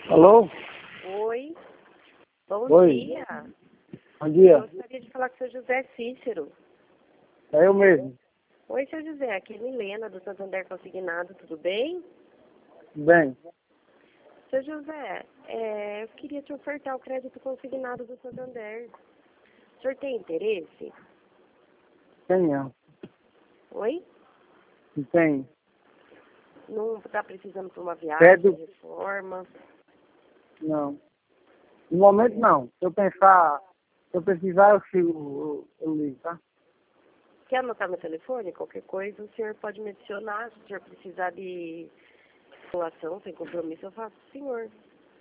Alô? Oi. Bom Oi. dia. Bom dia. Eu gostaria de falar com o seu José Cícero. É eu mesmo. Oi, seu José. Aqui é Milena, do Santander Consignado. Tudo bem? Bem, Seu José, eu queria te ofertar o crédito consignado do Santander. O senhor tem interesse? tenho. Oi? Tenho. Não está precisando para uma viagem, Crédito? reforma? Não. No momento não. Se eu precisar, eu ligo, tá? Quer anotar meu telefone? Qualquer coisa, o senhor pode me adicionar. Se o senhor precisar de simulação, sem compromisso, eu faço o senhor.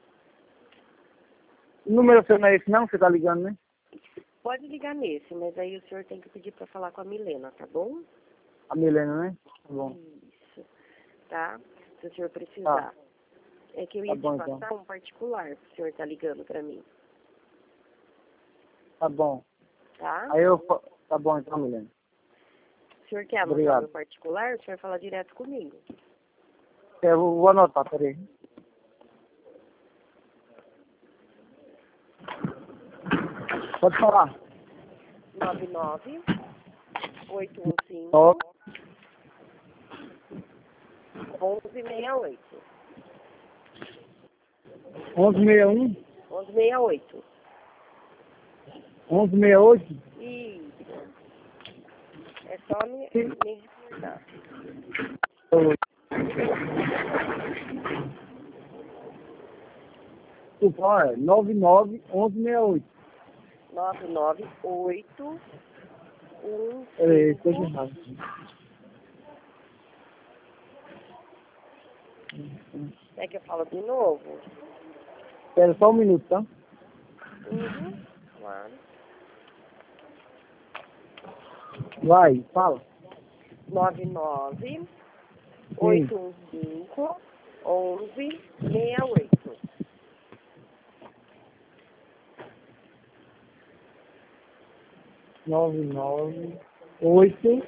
O número seu não é esse não? Você tá ligando, né? Pode ligar nesse, mas aí o senhor tem que pedir para falar com a Milena, tá bom? A Milena, né? Tá bom. Isso, tá? Se o senhor precisar. Tá. É que eu Tá ia te bom, passar então. um particular, que o senhor tá ligando para mim, Tá bom. tá? Tá bom, então, Milena. O senhor quer anotar o Obrigado. meu particular? O senhor fala direto comigo. Eu vou anotar, peraí. Pode falar. 99815 1168. 1161 1168. 1168. Isso. É só me recordar. O pão é 991168. 99815 Coisa errada. É que eu falo de novo? Espera só um minuto, tá? Claro. Vai, fala. 99815 1168. 998.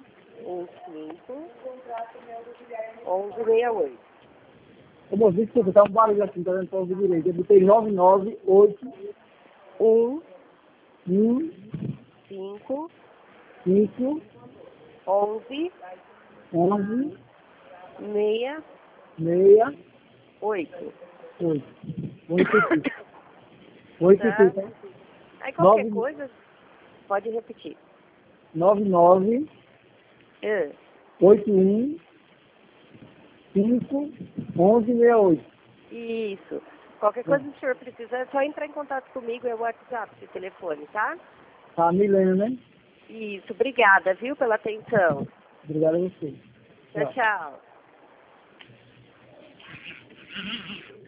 1168. Ô, moço, desculpa, tá um barulho aqui, tá dando pra ouvir direito. Eu botei 998 1 1 5 5 11 11 68. 8. 8 8, Tá? tá? Aí qualquer 9 coisa, pode repetir. 99 É. 81 5 11 68. Isso. Qualquer coisa que o senhor precisar, é só entrar em contato comigo, é o WhatsApp, esse telefone, tá? Tá, Milena, né? Isso. Obrigada, viu, pela atenção. Obrigado a você. Tchau, tchau.